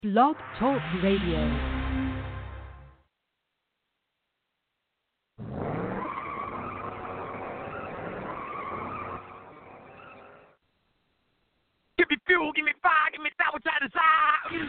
Blog Talk Radio. Give me fuel, give me fire, give me that which I desire.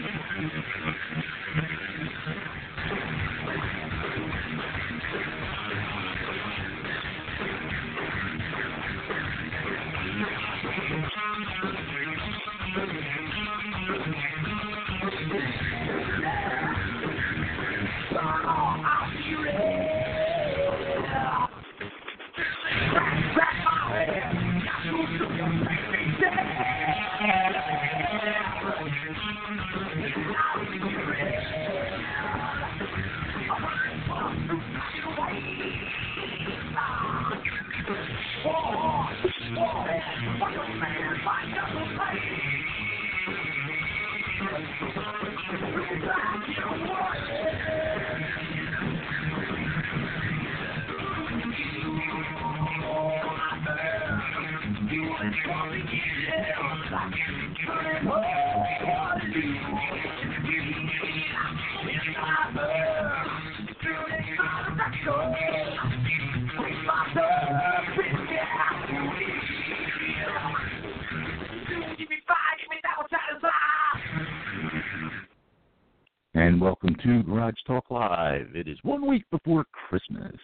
And welcome to Garage Talk Live. It is 1 week before Christmas.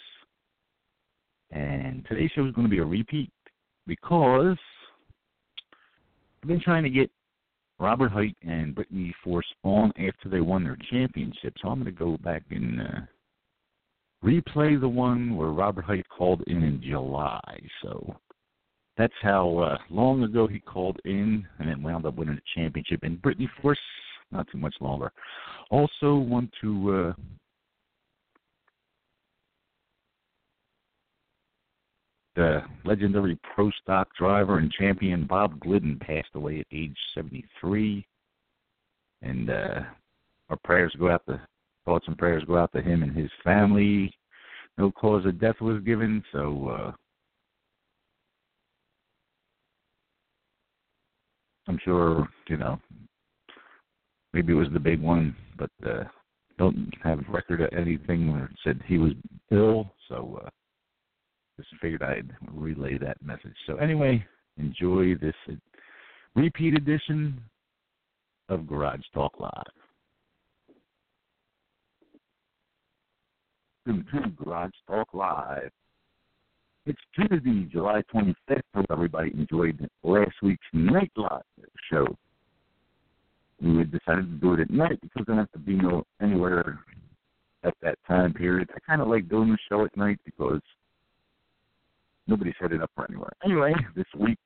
And today's show is going to be a repeat because I've been trying to get Robert Hight and Brittany Force on after they won their championship. So I'm going to go back and replay the one where Robert Hight called in July. So that's how long ago he called in and then wound up winning the championship. And Brittany Force, not too much longer. Also want to the legendary pro stock driver and champion Bob Glidden passed away at age 73. And our prayers go out to, thoughts and prayers go out to him and his family. No cause of death was given, so I'm sure, maybe it was the big one, but don't have record of anything where it said he was ill, so just figured I'd relay that message. So anyway, enjoy this repeat edition of Garage Talk Live. Welcome to Garage Talk Live. It's Tuesday, July 25th. Hope everybody enjoyed last week's Night Live show. We decided to do it at night because I don't have to be anywhere at that time period. I kind of like doing the show at night because nobody set it up for anywhere. Anyway, this week,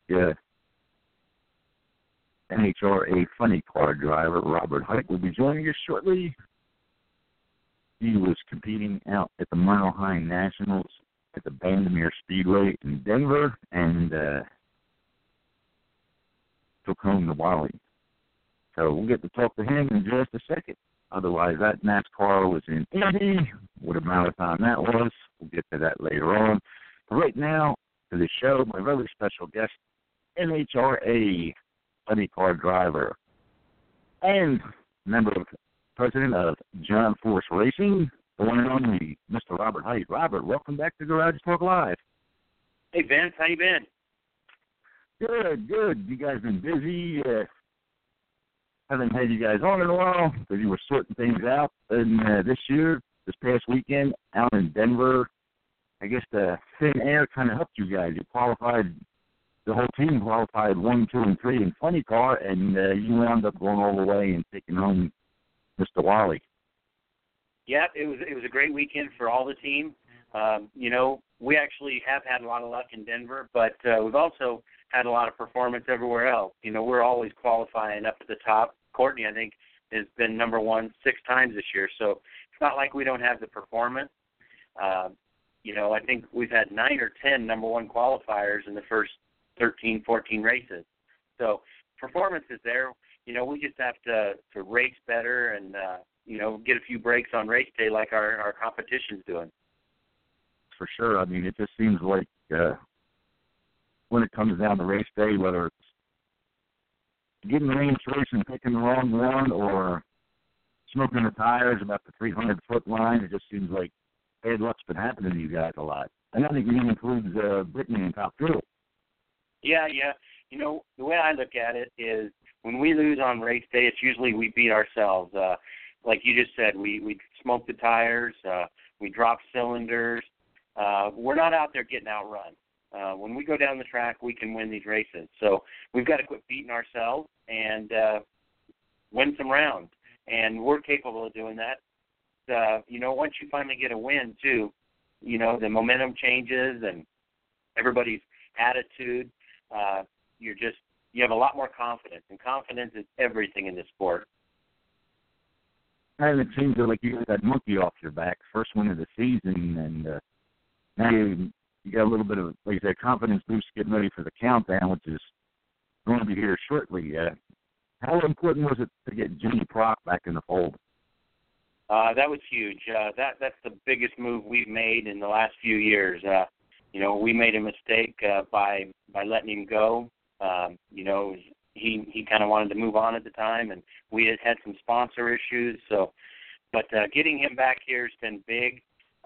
NHRA funny car driver Robert Hight will be joining us shortly. He was competing out at the Mile High Nationals at the Bandimere Speedway in Denver and took home the Wally. So we'll get to talk to him in just a second. Otherwise, that NASCAR was in Indy. What a marathon that was. We'll get to that later on. But right now, for the show, my very special guest, NHRA funny car driver and president of John Force Racing, the one and only Mr. Robert Hight. Robert, welcome back to Garage Talk Live. Hey, Vince, how you been? Good. You guys been busy? Haven't had you guys on in a while because you were sorting things out. And this past weekend, out in Denver, I guess the thin air kind of helped you guys. You qualified, the whole team qualified 1, 2, and 3 in funny car, and you wound up going all the way and taking home Mr. Wally. Yeah, it was a great weekend for all the team. We actually have had a lot of luck in Denver, but we've also had a lot of performance everywhere else. We're always qualifying up to the top. Courtney, I think, has been number 1 6 times this year, so it's not like we don't have the performance. I think we've had 9 or 10 number 1 qualifiers in the first 13, 14 races. So performance is there. We just have to race better and, get a few breaks on race day like our competition's doing. For sure. I mean, it just seems like when it comes down to race day, whether it's getting the range race and picking the wrong one or smoking the tires about the 300-foot line. It just seems like bad luck's been happening to you guys a lot. And I think it even includes Brittany and Top Thrill. Yeah. You know, the way I look at it is when we lose on race day, it's usually we beat ourselves. Like you just said, we smoke the tires, we drop cylinders. We're not out there getting outrun. When we go down the track, we can win these races. So we've got to quit beating ourselves and win some rounds. And we're capable of doing that. You know, once you finally get a win, too, you know, the momentum changes and everybody's attitude. You have a lot more confidence, and confidence is everything in this sport. And it seems like you got that monkey off your back, first win of the season, and now you got a little bit of, like you said, confidence boost getting ready for the countdown, which is going to be here shortly. How important was it to get Jimmy Prock back in the fold? That was huge. That's the biggest move we've made in the last few years. You know, we made a mistake by letting him go. You know, he kind of wanted to move on at the time, and we had some sponsor issues. But getting him back here has been big.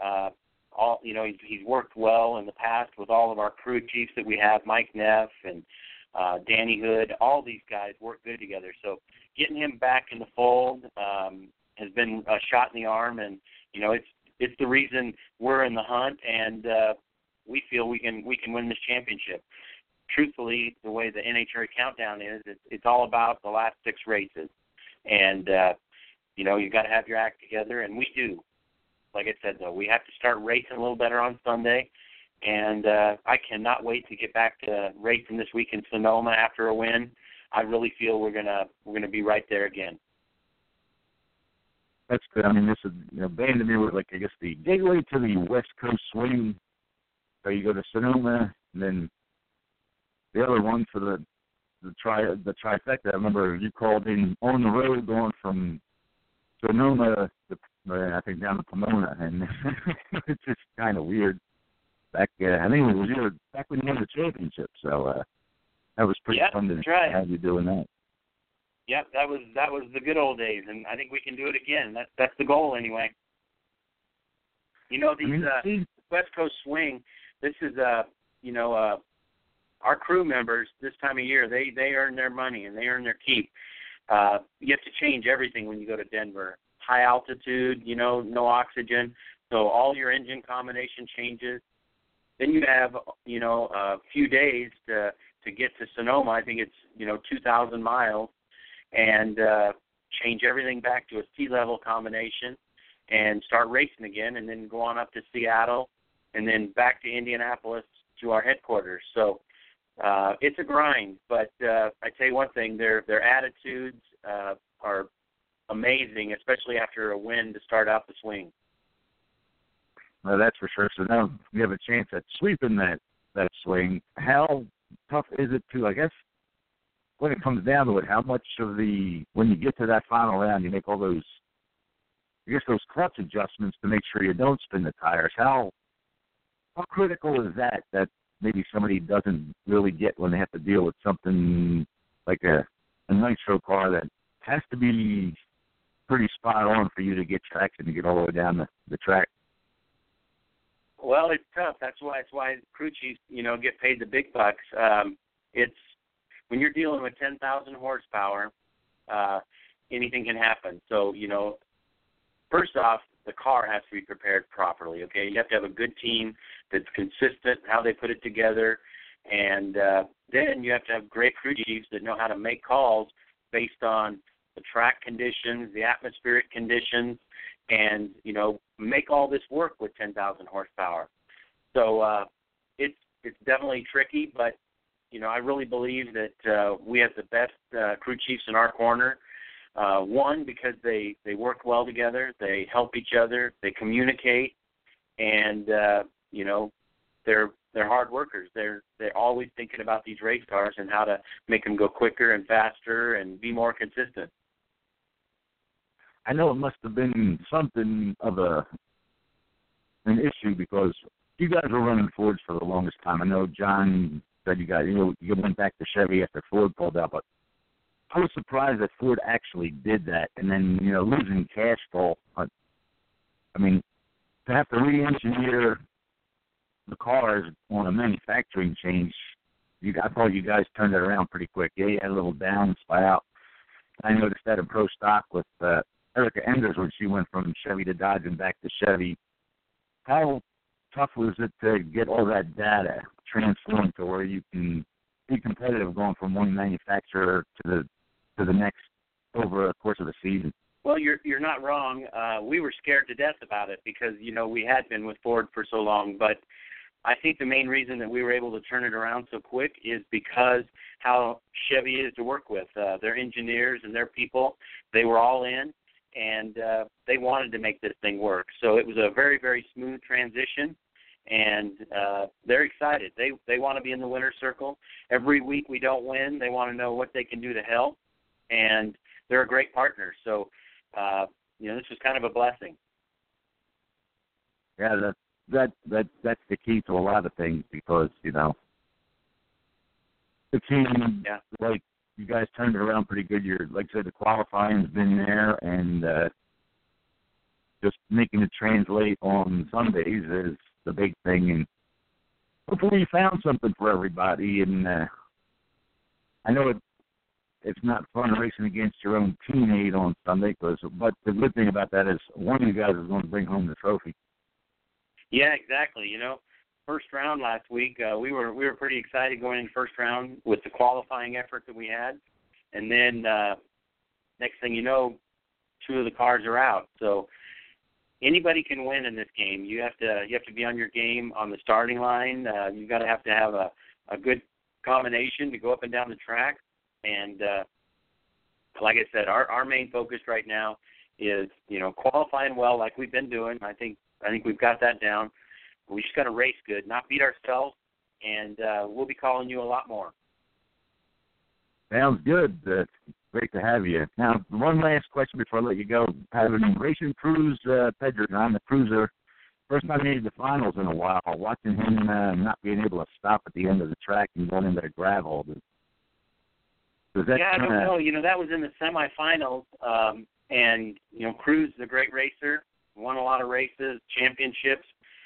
He's worked well in the past with all of our crew chiefs that we have, Mike Neff and Danny Hood. All these guys work good together. So getting him back in the fold has been a shot in the arm, and you know it's the reason we're in the hunt, and we feel we can win this championship. Truthfully, the way the NHRA countdown is, it's all about the last 6 races. And, you know, you've got to have your act together, and we do. Like I said, though, we have to start racing a little better on Sunday. And I cannot wait to get back to racing this week in Sonoma after a win. I really feel we're gonna be right there again. That's good. I mean, this is, you know, Bandimere was like, I guess, the gateway to the West Coast swing. So you go to Sonoma, and then the other one for the trifecta. I remember you called in on the road going from Sonoma to, I think, down to Pomona, and it's just kind of weird. Back, I think it was back when you won the championship, so that was pretty fun to have you doing that. Yep, that was the good old days, and I think we can do it again. That's the goal anyway. You know, these West Coast swing. This is our crew members this time of year. They earn their money and they earn their keep. You have to change everything when you go to Denver. High altitude, you know, no oxygen, so all your engine combination changes. Then you have, you know, a few days to get to Sonoma. I think it's 2,000 miles, and change everything back to a sea level combination and start racing again, and then go on up to Seattle, and then back to Indianapolis to our headquarters. So it's a grind, but I tell you one thing, their attitudes are amazing, especially after a win to start out the swing. Well, that's for sure. So now you have a chance at sweeping that swing. How tough is it to, I guess, when it comes down to it, how much of when you get to that final round, you make all those clutch adjustments to make sure you don't spin the tires? How critical is that maybe somebody doesn't really get when they have to deal with something like a nitro car that has to be pretty spot on for you to get traction to get all the way down the track? Well, it's tough. That's why crew chiefs, get paid the big bucks. It's when you're dealing with 10,000 horsepower, anything can happen. So, first off, the car has to be prepared properly, okay? You have to have a good team that's consistent, how they put it together, and then you have to have great crew chiefs that know how to make calls based on the track conditions, the atmospheric conditions, and, make all this work with 10,000 horsepower. So it's definitely tricky, but, I really believe that we have the best crew chiefs in our corner. One, because they work well together, they help each other, they communicate, and they're hard workers. They're always thinking about these race cars and how to make them go quicker and faster and be more consistent. I know it must have been something of an issue because you guys were running Fords for the longest time. I know John said you went back to Chevy after Ford pulled out, but I was surprised that Ford actually did that. And then, losing Castro, I mean, to have to re-engineer the cars on a manufacturing change, I thought you guys turned it around pretty quick. Yeah, you had a little downspout. I noticed that in Pro Stock with Erica Enders when she went from Chevy to Dodge and back to Chevy. How tough was it to get all that data transformed to where you can be competitive going from one manufacturer to the next over the course of the season? Well, you're not wrong. We were scared to death about it because, we had been with Ford for so long. But I think the main reason that we were able to turn it around so quick is because how Chevy is to work with. Their engineers and their people, they were all in, and they wanted to make this thing work. So it was a very, very smooth transition, and they're excited. They want to be in the winner's circle. Every week we don't win, they want to know what they can do to help, and they're a great partner. So, this was kind of a blessing. Yeah, that's the key to a lot of things because, the team, like, you guys turned it around pretty good. Like I said, the qualifying's been there, and just making it translate on Sundays is the big thing. And hopefully you found something for everybody. And I know it's not fun racing against your own teammate on Sunday, but the good thing about that is one of you guys is going to bring home the trophy. Yeah, exactly. First round last week, we were pretty excited going in first round with the qualifying effort that we had, and then next thing you know, two of the cars are out. So anybody can win in this game. You have to be on your game on the starting line. You've got to have a good combination to go up and down the track. And like I said, our main focus right now is qualifying well like we've been doing. I think we've got that down. We just got to race good, not beat ourselves, and we'll be calling you a lot more. Sounds good. Great to have you. Now, one last question before I let you go. Having racing Cruz Pedregon, the cruiser, first time he made the finals in a while, watching him not being able to stop at the end of the track and going into the gravel. I don't know. That was in the semifinals, and, Cruz is a great racer, won a lot of races, championships.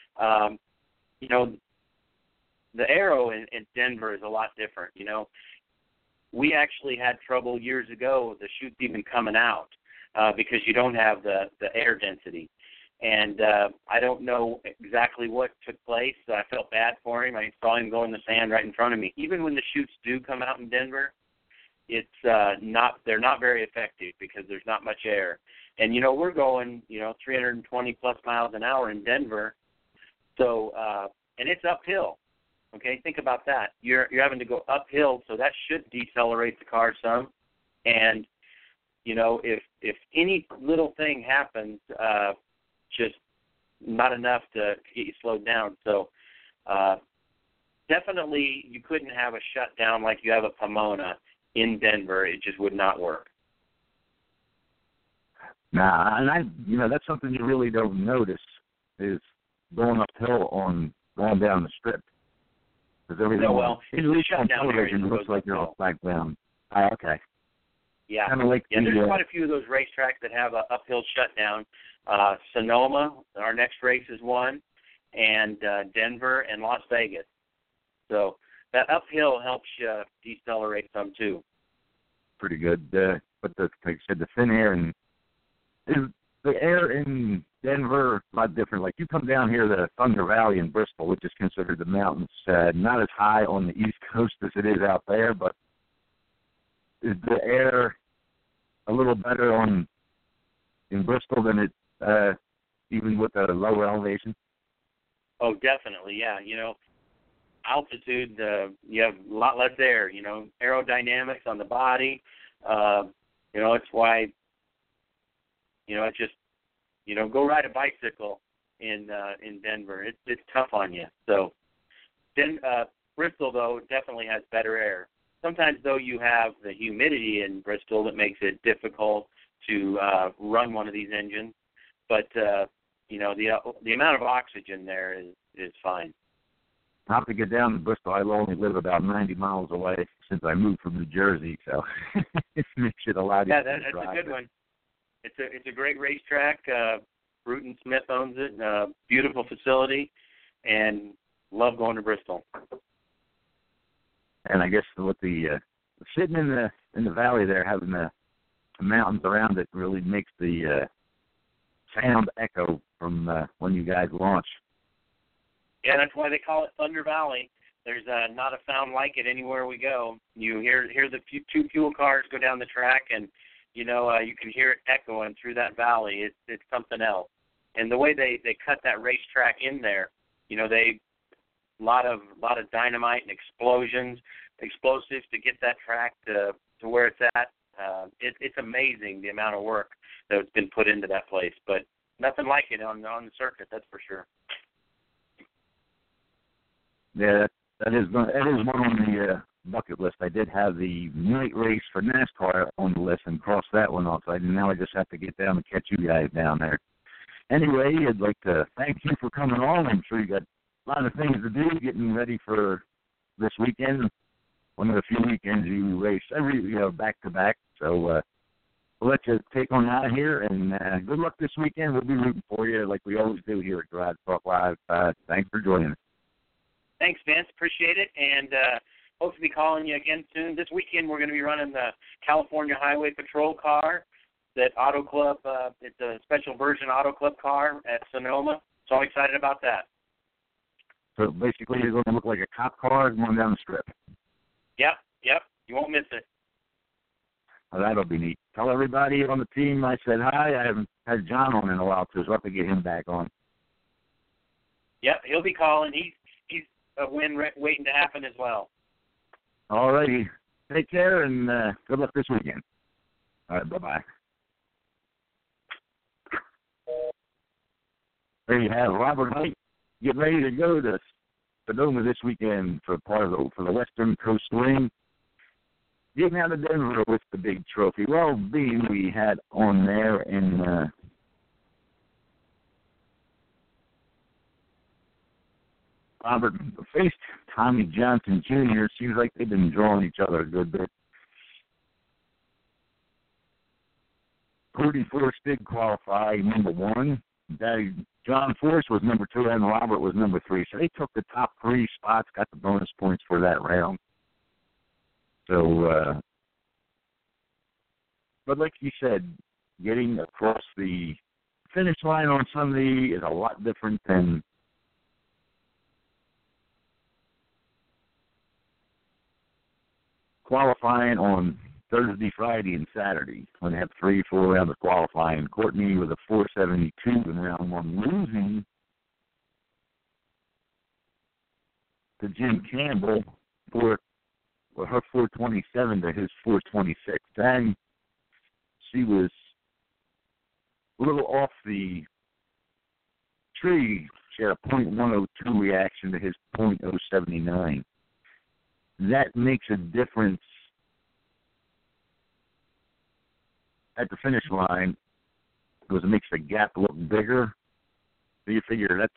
The aero in Denver is a lot different. We actually had trouble years ago with the chutes even coming out because you don't have the air density. And I don't know exactly what took place. I felt bad for him. I saw him go in the sand right in front of me. Even when the chutes do come out in Denver, they're not very effective because there's not much air. And, we're going, 320 plus miles an hour in Denver. So, and it's uphill. Okay, think about that. You're having to go uphill, so that should decelerate the car some. And, if any little thing happens, just not enough to get you slowed down. So, definitely you couldn't have a shutdown like you have at Pomona in Denver. It just would not work. Nah, and that's something you really don't notice is going uphill on going down the strip. Because everything, at least on television, looks like you're all flat down. Okay. Yeah. Kind of like there's quite a few of those racetracks that have an uphill shutdown. Sonoma, our next race is one, and Denver and Las Vegas. So that uphill helps you decelerate some too. Pretty good. But like I said, the thin air and the air in Denver a lot different. Like you come down here to Thunder Valley in Bristol, which is considered the mountains, not as high on the East Coast as it is out there, but is the air a little better in Bristol than it even with a lower elevation? Oh, definitely, yeah. Altitude, you have a lot less air. Aerodynamics on the body. It's why. It's just, go ride a bicycle in Denver. It's tough on you. So, Bristol though definitely has better air. Sometimes though you have the humidity in Bristol that makes it difficult to run one of these engines. But the amount of oxygen there is fine. have to get down to Bristol. I only live about 90 miles away since I moved from New Jersey, so it makes it a lot easier. Yeah, that's a good one. It's a great racetrack. Bruton Smith owns it. Beautiful facility, and love going to Bristol. And I guess with the sitting in the valley there, having the mountains around it really makes the sound echo from when you guys launch. Yeah, that's why they call it Thunder Valley. There's not a sound like it anywhere we go. You hear the two fuel cars go down the track, and you can hear it echoing through that valley. It's something else. And the way they cut that racetrack in there, they lot of dynamite and explosives to get that track to where it's at. It's amazing the amount of work that's been put into that place, but nothing like it on the circuit, that's for sure. Yeah, that is one on the bucket list. I did have the night race for NASCAR on the list and crossed that one off. Now I just have to get down and catch you guys down there. Anyway, I'd like to thank you for coming on. I'm sure you got a lot of things to do getting ready for this weekend. One of the few weekends you race back to back. So we'll let you take on out of here, and good luck this weekend. We'll be rooting for you like we always do here at Garage Talk Live. Thanks for joining us. Thanks, Vince. Appreciate it, and hope to be calling you again soon. This weekend we're going to be running the California Highway Patrol car, that Auto Club. It's a special version Auto Club car at Sonoma, so I'm excited about that. So basically you're going to look like a cop car going down the strip. Yep. You won't miss it. Well, that'll be neat. Tell everybody on the team I said hi. I haven't had John on in a while, so I'll have to get him back on. Yep, he'll be calling. He's a win waiting to happen as well. All righty. Take care, and good luck this weekend. All right, bye-bye. There you have Robert Hight. Get ready to go to Sonoma this weekend for the Western Coast Swing. Getting out of Denver with the big trophy. Well, being we had on there, and Robert faced Tommy Johnson Jr. Seems like they've been drawing each other a good bit. Cody Force did qualify number one. John Force was number two, and Robert was number three. So they took the top three spots, got the bonus points for that round. So, but like you said, getting across the finish line on Sunday is a lot different than qualifying on Thursday, Friday, and Saturday when they have 3-4 rounds of qualifying. Courtney with a 472 in round one, losing to Jim Campbell for her 427 to his 426. Then she was a little off the tree. She had a .102 reaction to his .079. That makes a difference at the finish line because it makes the gap look bigger. So you figure that's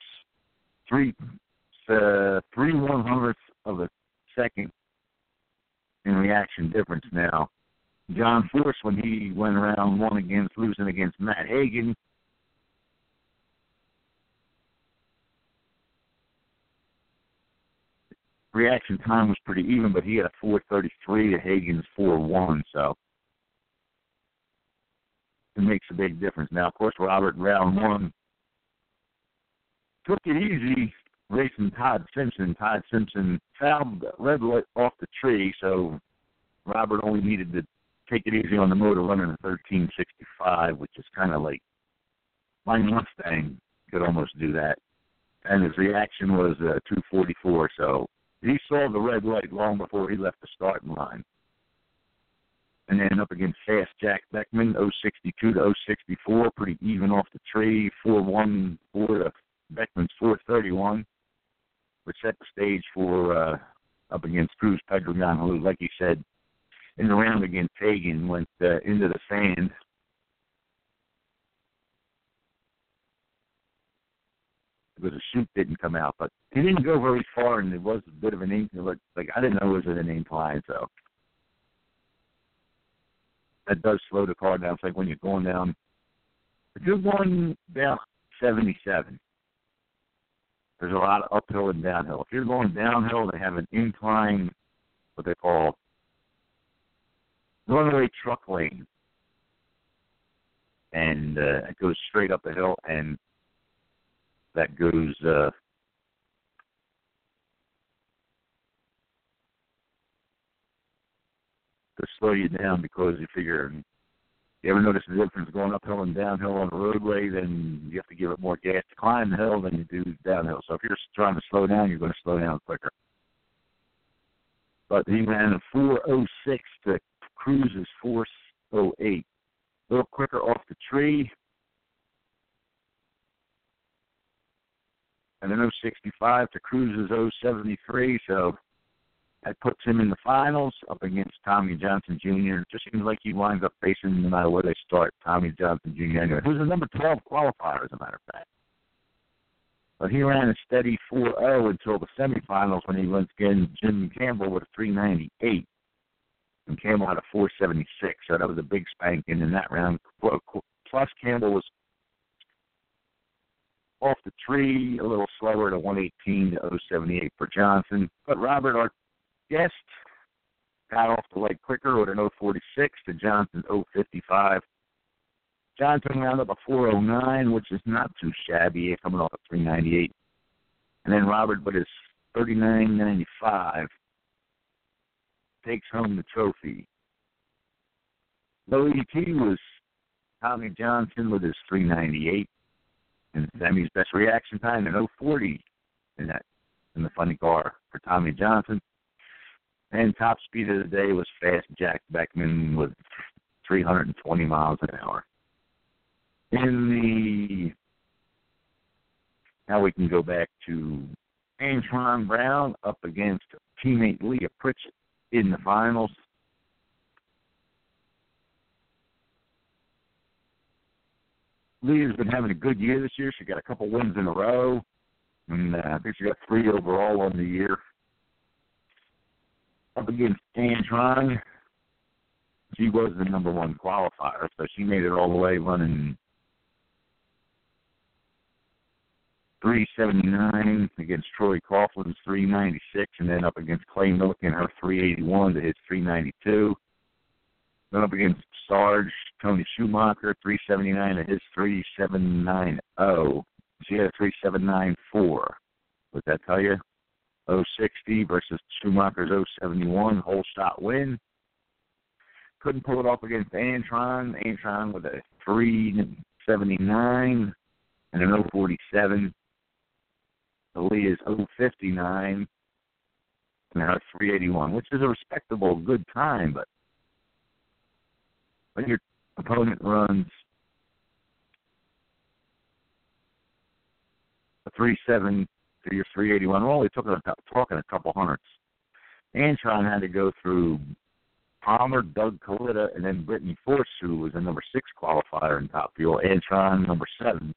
3/100ths of a second in reaction difference now. John Force, when he went around losing against Matt Hagan, reaction time was pretty even, but he had a 4:33 to Hagan's 4:1, so it makes a big difference. Now, of course, Robert, round one, took it easy racing Todd Simpson. Todd Simpson fouled the red light off the tree, so Robert only needed to take it easy on the motor running a 1365, which is kind of like my Mustang could almost do that. And his reaction was 244, so he saw the red light long before he left the starting line. And then up against Fast Jack Beckman, 062 to 064, pretty even off the tree, 414 to Beckman's 431, which set the stage for up against Cruz Pedregon, who, like you said, in the round against Hagan, went into the sand. because the chute didn't come out. But he didn't go very far, and it was a bit of an incline. Like I didn't know it was an incline, so that does slow the car down. It's like when you're going down. If you're going down 77, there's a lot of uphill and downhill. If you're going downhill, they have an incline, what they call runaway truck lane. And it goes straight up the hill, and that goes to slow you down because you figure, you ever notice the difference going uphill and downhill on the roadway? Then you have to give it more gas to climb the hill than you do downhill. So if you're trying to slow down, you're going to slow down quicker. But he ran a 4.06 to Cruise's 4.08. A little quicker off the tree. And then 0.65 to Cruise's 0.73. So that puts him in the finals up against Tommy Johnson Jr. It just seems like he winds up facing, no matter where they start, Tommy Johnson Jr. anyway, who's the number 12 qualifier, as a matter of fact. But he ran a steady 4.0 until the semifinals when he went against Jim Campbell with a 3.98. And Campbell had a 4.76, so that was a big spanking in that round. Plus, Campbell was off the tree, a little slower to 118 to 078 for Johnson. But Robert, our guest, got off the leg quicker with an 046 to Johnson's 055. Johnson wound up a 409, which is not too shabby, coming off a 398. And then Robert, with his 39.95, takes home the trophy. Low ET was Tommy Johnson with his 398. And Sammy's best reaction time in 040 in the funny car for Tommy Johnson. And top speed of the day was Fast Jack Beckman with 320 miles an hour. Now we can go back to Antron Brown up against teammate Leah Pritchett in the finals. Leah's been having a good year this year. She got a couple wins in a row, and I think she got 3 overall on the year. Up against Antron, she was the number 1 qualifier, so she made it all the way running 379 against Troy Coughlin's 396, and then up against Clay Milliken, her 381 to his 392. Then up against Sarge, Tony Schumacher, 379 to his 3790. She had a 3794. Would that tell you? 060 versus Schumacher's 071, whole shot win. Couldn't pull it off against Antron. Antron with a 379 and an 047. Leah's 059 and a 381, which is a respectable, good time, but when your opponent runs a 3.7 to your 381, we're only talking a couple hundredths. Antron had to go through Palmer, Doug Kalita, and then Brittany Force, who was a number 6 qualifier in Top Fuel. Antron, number 7.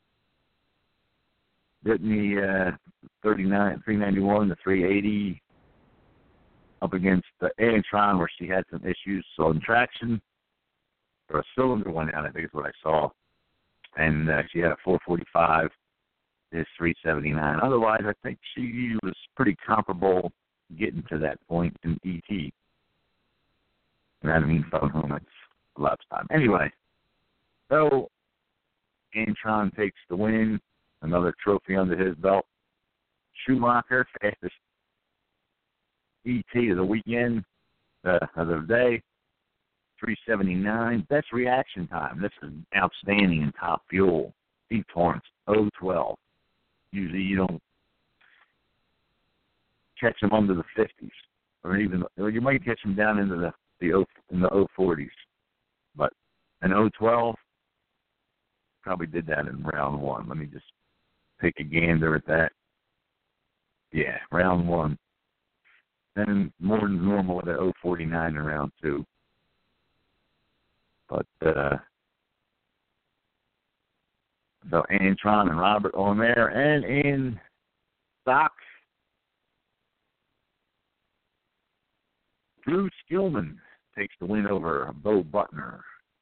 Brittany, 391 to 380, up against Antron, where she had some issues on traction. Or a cylinder went out, I think is what I saw. And she had a 445, is 379. Otherwise, I think she was pretty comparable getting to that point in ET. And I mean phone home, that's a lot of time. Anyway, so Antron takes the win, another trophy under his belt. Schumacher, fastest ET of the weekend, of the day. 379. Best reaction time. This is outstanding in Top Fuel. Steve Torrance, 012. Usually you don't catch them under the 50s, or you might catch them down into the 040s. But an 012 probably did that in round 1. Let me just take a gander at that. Yeah, round 1. Then more than normal at an 049 in round 2. But So Antron and Robert on there. And in stock, Drew Skillman takes the win over Bo Butner.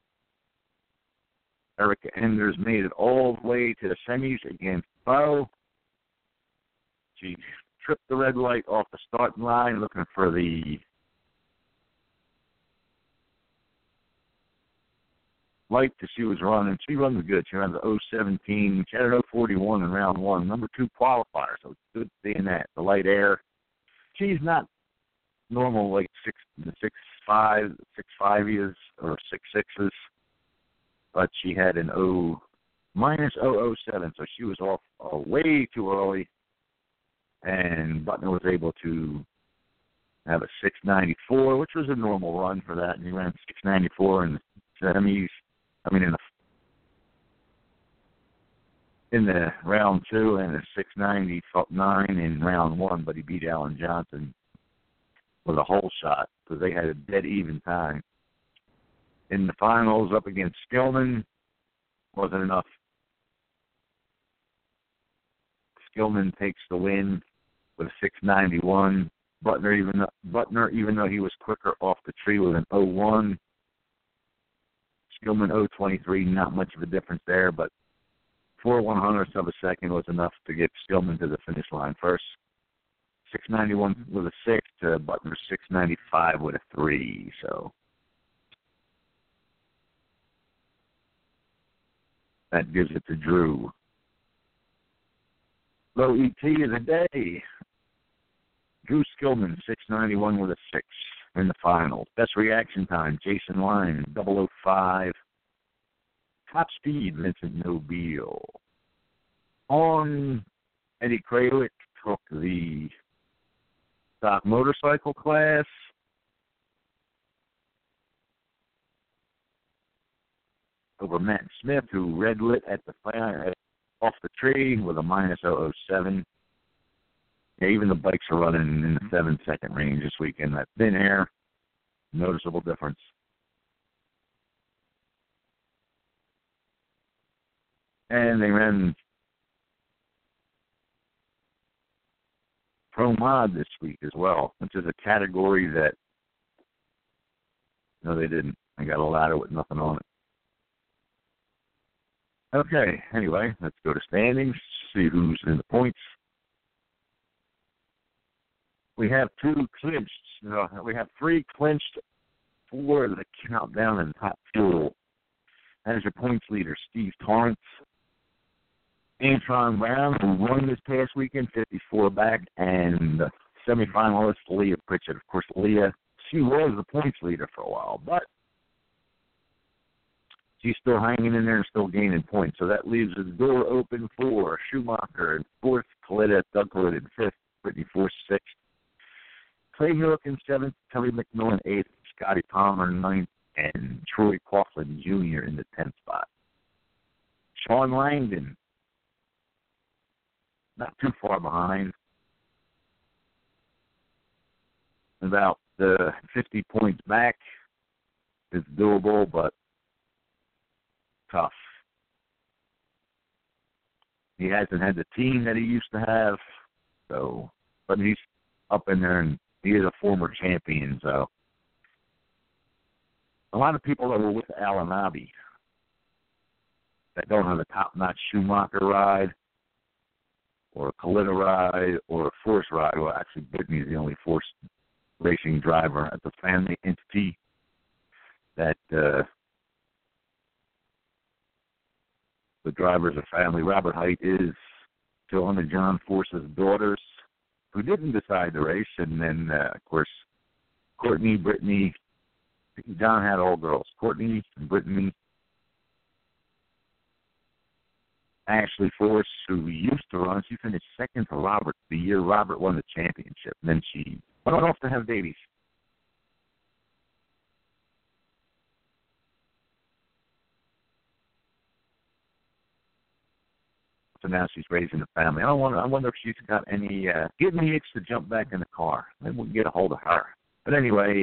Erica Enders made it all the way to the semis against Bo. She tripped the red light off the starting line looking for the light that she was running. She runs good. She runs the 017. She had an 041 in round one. Number 2 qualifier, so it's good seeing that. The light air. She's not normal like 6'5", 6'5" is or 6'6", but she had an minus 007, so she was off way too early. And Butner was able to have a 694, which was a normal run for that. And he ran 694 in the semis. I mean, in the round 2 and a 699 in round 1, but he beat Alan Johnson with a hole shot because they had a dead even time. In the finals, up against Skillman, wasn't enough. Skillman takes the win with a 691. Butner, even though he was quicker off the tree with an 01. Skillman 023, not much of a difference there, but 4/100ths of a second was enough to get Skillman to the finish line first. 691 with a 6 to Butner 695 with a 3. So that gives it to Drew. Low ET of the day. Drew Skillman, 691 with a 6 in the finals. Best reaction time, Jason Line, 005. Top speed, Vincent Nobile. On, Eddie Krawick took the stock motorcycle class. Over Matt Smith, who red lit at the fire off the tree with a minus 007. Yeah, even the bikes are running in the 7-second range this weekend. That thin air, noticeable difference. And they ran Pro Mod this week as well, which is a category that, no, they didn't. They got a ladder with nothing on it. Okay, anyway, let's go to standings, see who's in the points. We have 2 clinched. We have 3 clinched for the countdown and top fuel. That is your points leader, Steve Torrance. Antron Brown, who won this past weekend, 54 back, and the semifinalist, Leah Pritchett. Of course, Leah, she was the points leader for a while, but she's still hanging in there and still gaining points. So that leaves the door open for Schumacher in 4th, Coletta, Doug Coletta in 5th, Brittany Force 6th, Clay Hillock in 7th, Kelly McMillan 8th, Scotty Palmer 9th, and Troy Coughlin Jr. in the 10th spot. Sean Langdon, not too far behind, about 50 points back. It's doable, but tough. He hasn't had the team that he used to have, so, but he's up in there, and he is a former champion, so. A lot of people that were with Alan Abbey that don't have a top-notch Schumacher ride or a Coletta ride or a Force ride. Well, actually, Brittany is the only Force racing driver at the family entity that the drivers are family. Robert Height is Joan and John Force's daughters who didn't decide to race, and then, of course, Courtney, Brittany. John had all girls. Courtney and Brittany. Ashley Force, who used to run, she finished 2nd to Robert the year Robert won the championship. And then she went off to have babies. So now she's raising a family. I wonder if she's got any getting the itch to jump back in the car. Maybe we can get a hold of her. But anyway,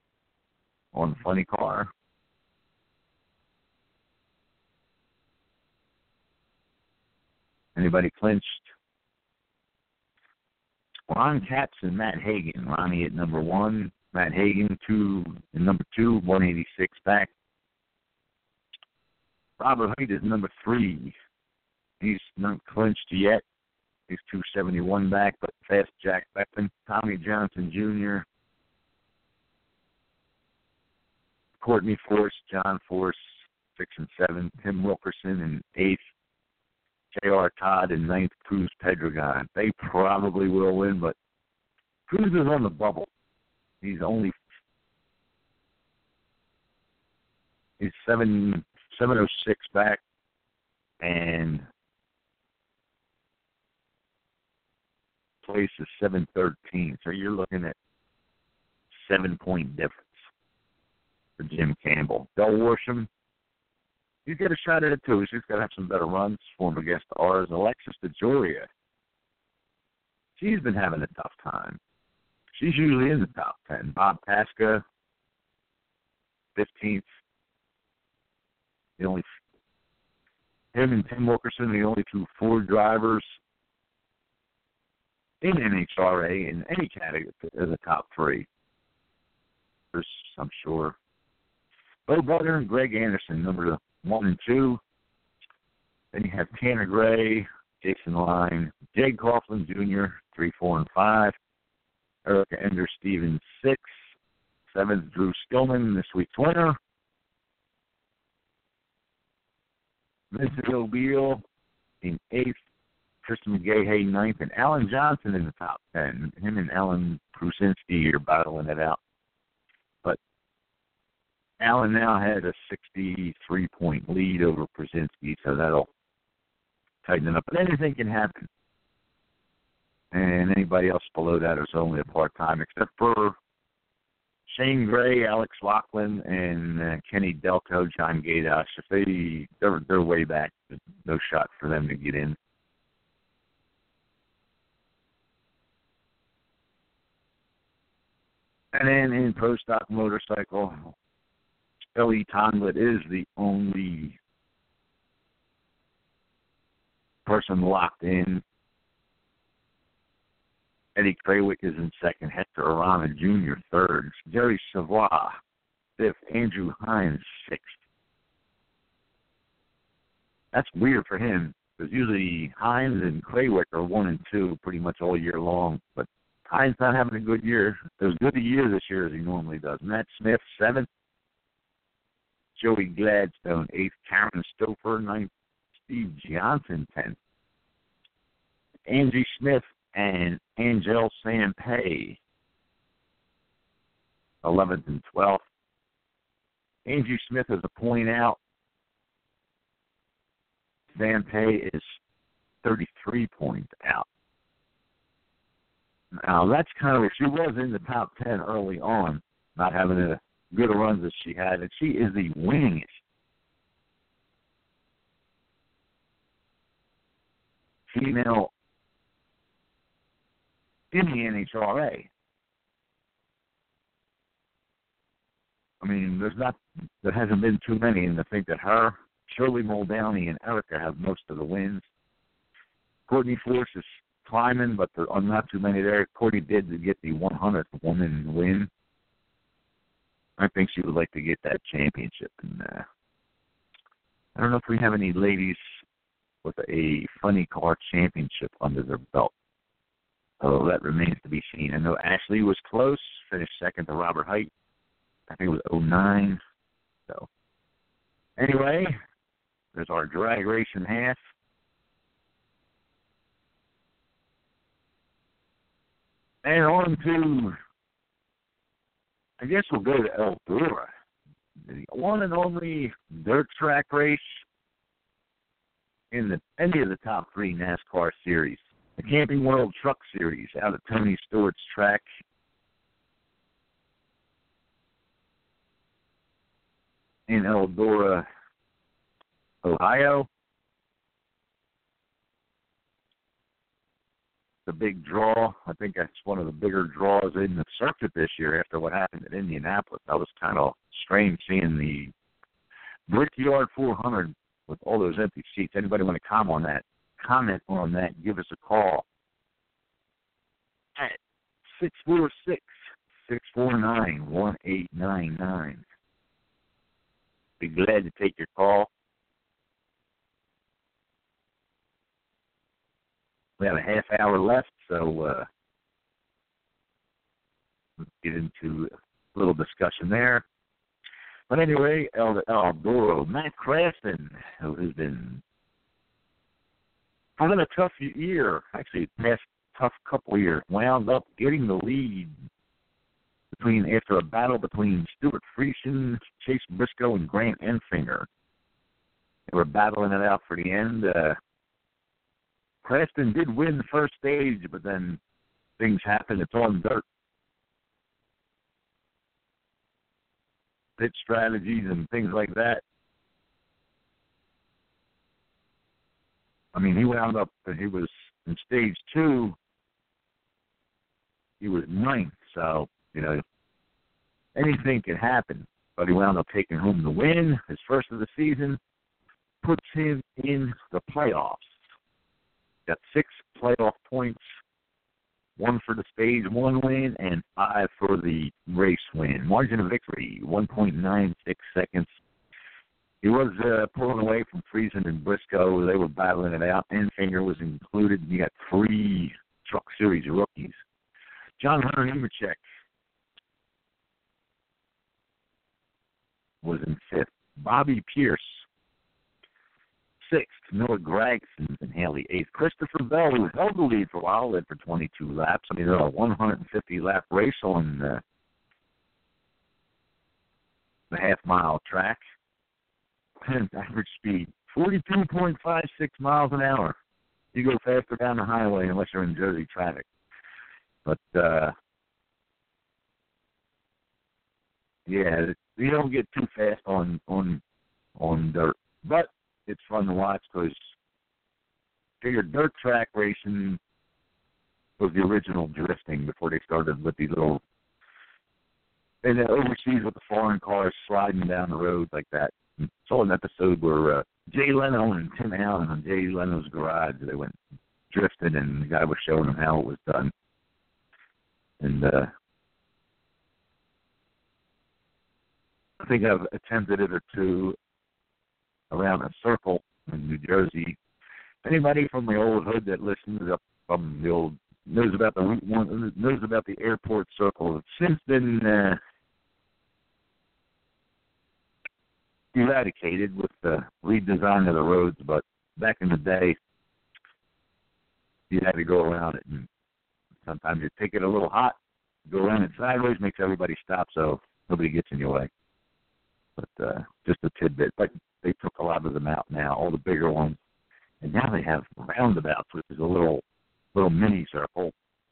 on the funny car, Anybody clinched? Ron Capps and Matt Hagan. Ronnie at number 1. Matt Hagan number 2, 186 back. Robert Height is number 3. He's not clinched yet. He's 271 back, but fast Jack Beckman. Tommy Johnson Jr. Courtney Force, John Force, 6 and 7. Tim Wilkerson in 8th. J.R. Todd in 9th. Cruz Pedregon. They probably will win, but Cruz is on the bubble. He's 706 back, and place is 713. So you're looking at 7-point difference for Jim Campbell. Del Worsham, he's got a shot at it too. He's just got to have some better runs. Former guest of ours, Alexis DeJoria. She's been having a tough time. She's usually in the top 10. Bob Pasca, 15th. Him and Tim Wilkerson, the only 2 Ford drivers in NHRA in any category as a top 3. I'm sure. Bo Butler and Greg Anderson, number 1 and 2. Then you have Tanner Gray, Jason Line, Jake Coughlin Jr., 3, 4, and 5. Erica Ender Stevens, 6. 7th, Drew Stillman, this week's winner. Vincent O'Beal in 8th. Tristan McGahey, 9th. And Alan Johnson in the top 10. Him and Alan Prusinski are battling it out. But Alan now has a 63-point lead over Prusinski, so that'll tighten it up. But anything can happen. And anybody else below that is only a part-time, except for Shane Gray, Alex Lachlan, and Kenny Delco, John Gaidosh. If they're way back, there's no shot for them to get in. And then in Pro Stock Motorcycle, Ellie Tonlett is the only person locked in. Eddie Krawick is in 2nd. Hector Arana Jr. 3rd. Jerry Savoy 5th. Andrew Hines 6th. That's weird for him, because usually Hines and Krawick are 1 and 2 pretty much all year long. But Hines not having a good year. As good a year this year as he normally does. Matt Smith 7th. Joey Gladstone 8th. Karen Stouffer 9th. Steve Johnson 10th. Angie Smith and Angel Sampay, 11th and 12th. Angie Smith is a point out. Sampay is 33 points out. Now, that's kind of where she was in the top 10 early on, not having as good a runs as she had, and she is the winningest female in the NHRA. I mean, there hasn't been too many, and I think that her, Shirley Muldowney, and Erica have most of the wins. Courtney Force is climbing, but there are not too many there. Courtney did get the 100th woman win. I think she would like to get that championship. And I don't know if we have any ladies with a funny car championship under their belt. So that remains to be seen. I know Ashley was close, finished 2nd to Robert Height. I think it was 09. So, anyway, there's our drag race in half. And on to, I guess we'll go to Eldora, the one and only dirt track race in any of the top 3 NASCAR series. The Camping World Truck Series out at Tony Stewart's track in Eldora, Ohio. The big draw. I think that's one of the bigger draws in the circuit this year after what happened at Indianapolis. That was kind of strange seeing the Brickyard 400 with all those empty seats. Anybody want to comment on that? comment on that, give us a call at 646-649-1899. Be glad to take your call. We have a half hour left, so let's get into a little discussion there. But anyway, Eldora, Matt Crafton, who has been having a tough year, actually past tough couple of years, wound up getting the lead after a battle between Stuart Friesen, Chase Briscoe, and Grant Enfinger. They were battling it out for the end. Crafton did win the first stage, but then things happened. It's on dirt. Pit strategies and things like that. I mean, he wound up, he was in stage 2, he was 9th, so, anything can happen. But he wound up taking home the win, his first of the season, puts him in the playoffs. Got 6 playoff points, 1 for the stage 1 win and 5 for the race win. Margin of victory, 1.96 seconds. He was pulling away from Friesen and Briscoe. They were battling it out. Enfinger was included. You got 3 Truck Series rookies. John Hunter Nemechek was in 5th. Bobby Pierce, 6th. Noah Gragson and Haley 8th. Christopher Bell, who held the lead for a while, led for 22 laps. I mean, they're a 150-lap race on the half-mile track. And average speed, 42.56 miles an hour. You go faster down the highway unless you're in Jersey traffic. But, yeah, you don't get too fast on dirt. But it's fun to watch because figure dirt track racing was the original drifting before they started with these little, and then overseas with the foreign cars sliding down the road like that. I saw an episode where Jay Leno and Tim Allen on Jay Leno's garage, they went drifting, and the guy was showing them how it was done. And I think I've attempted it or two around a circle in New Jersey. Anybody from the old hood that listens up from the old knows about the Route 1, knows about the airport circle. It's since been eradicated with the redesign of the roads, but back in the day, you had to go around it, and sometimes you take it a little hot, go around it sideways, makes everybody stop so nobody gets in your way. But just a tidbit. But they took a lot of them out now, all the bigger ones, and now they have roundabouts, which is a little mini circle.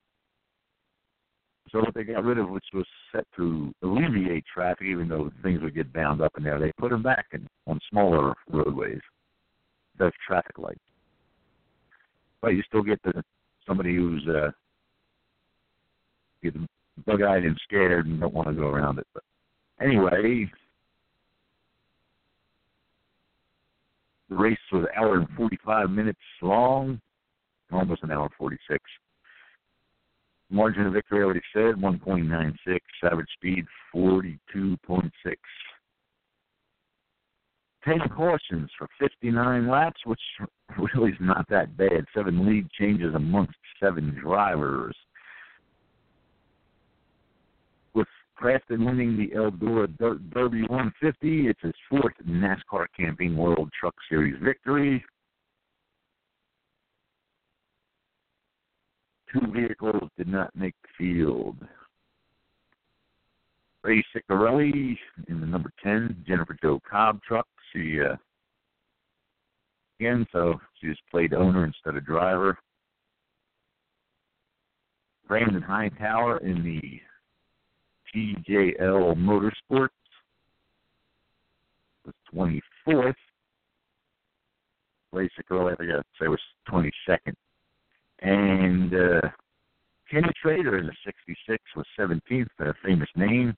So what they got rid of, which was set to alleviate traffic, even though things would get bound up in there, they put them back on smaller roadways. There's traffic lights. But you still get somebody who's getting bug-eyed and scared and don't want to go around it. But anyway, the race was an hour and 45 minutes long, almost an hour and 46. Margin of victory, I already said, 1.96. Average speed, 42.6. 10 cautions for 59 laps, which really is not that bad. 7 lead changes amongst 7 drivers. With Crafton winning the Eldora Derby 150, it's his 4th NASCAR Camping World Truck Series victory. 2 vehicles did not make the field. Ray Ciccarelli in the number 10 Jennifer Jo Cobb truck. She so she just played owner instead of driver. Brandon Hightower in the TJL Motorsports was 24th. Ray Ciccarelli, I forgot to say, was 22nd. And Kenny Trader in the 66 was 17th, a famous name.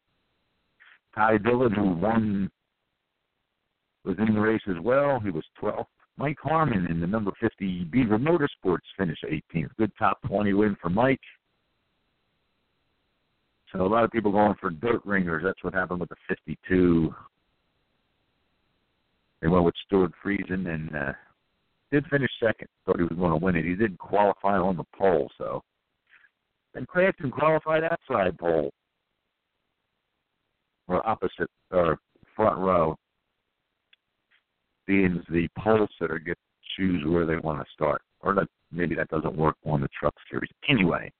Ty Dillon, who won, was in the race as well. He was 12th. Mike Harmon in the number 50 Beaver Motorsports finished 18th. Good top 20 win for Mike. So a lot of people going for dirt ringers. That's what happened with the 52. They went with Stuart Friesen and did finish second. Thought he was going to win it. He did qualify on the pole, so. And Crafton qualified outside pole. Or opposite, or front row. Being the pole sitter get to choose where they want to start. Or maybe that doesn't work on the truck series. Anyway.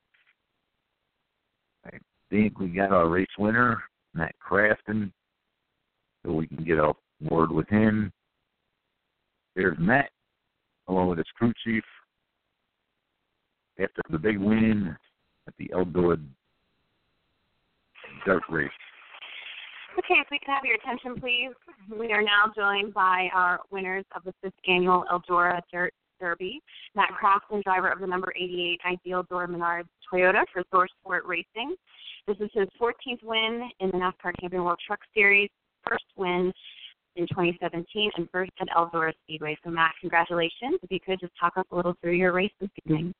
I think we got our race winner, Matt Crafton. So we can get a word with him. There's Matt, along with his crew chief. After the big win at the Eldora Dirt Race. Okay, if we can have your attention, please. We are now joined by our winners of the 5th annual Eldora Dirt Derby. Matt Crafton, driver of the number 88 Ideal Door Menards Toyota for Thor Sport Racing. This is his 14th win in the NASCAR Champion World Truck Series, first win in 2017, and first at Eldora Speedway. So, Matt, congratulations. If you could just talk us a little through your race this evening.